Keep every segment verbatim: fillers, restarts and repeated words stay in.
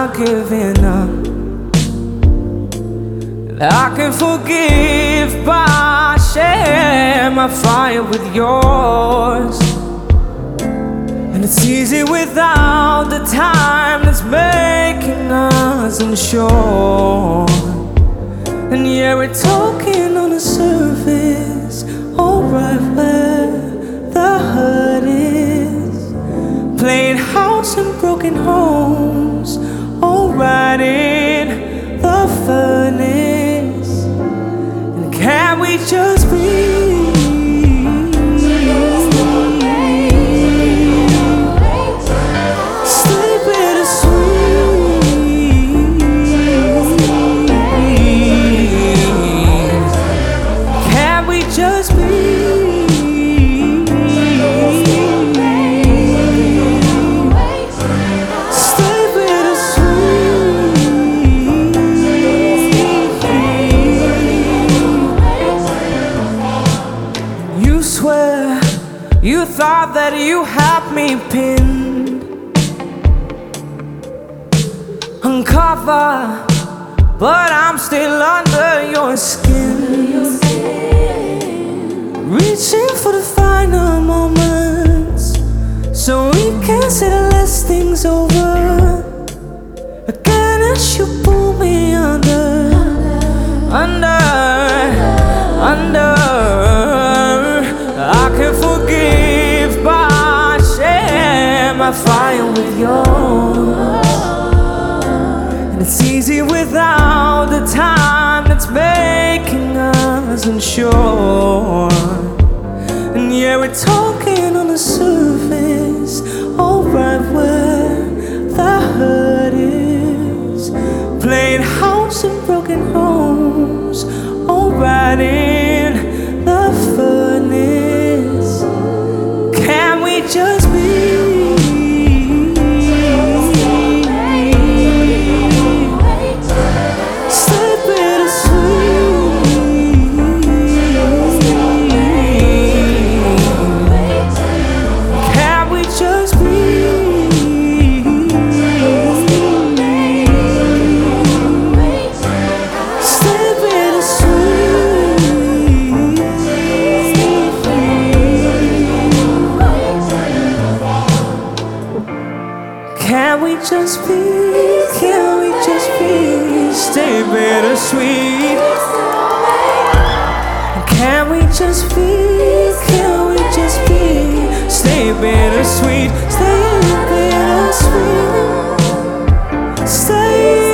not giving up. I can forgive, but I share my fire with yours. And it's easy without the time that's making us unsure. And yeah, we're talking on the surface, alright where the hurt is, playing house in broken homes, alright in the furnace. And can we just be? Just be. Stay bittersweet. You swear you thought that you had me pinned, uncover, but I'm still under your skin. Reaching for the final moments, so we can say the last things over. Again as you pull me under, under, under. I can forgive, but I share my fire with yours. And it's easy without the time that's making us unsure. And yeah, we're talking on the surface, alright where the hurt is, playing house in broken homes, alright in the furnace. Can we just be? Can we just be, can we just be, stay bittersweet? Can we just be, can we just be, stay bittersweet, stay bittersweet, stay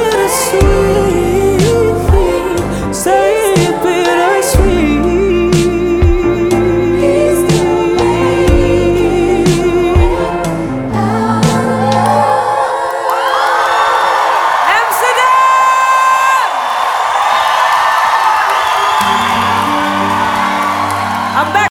bittersweet, stay bittersweet. I'm back.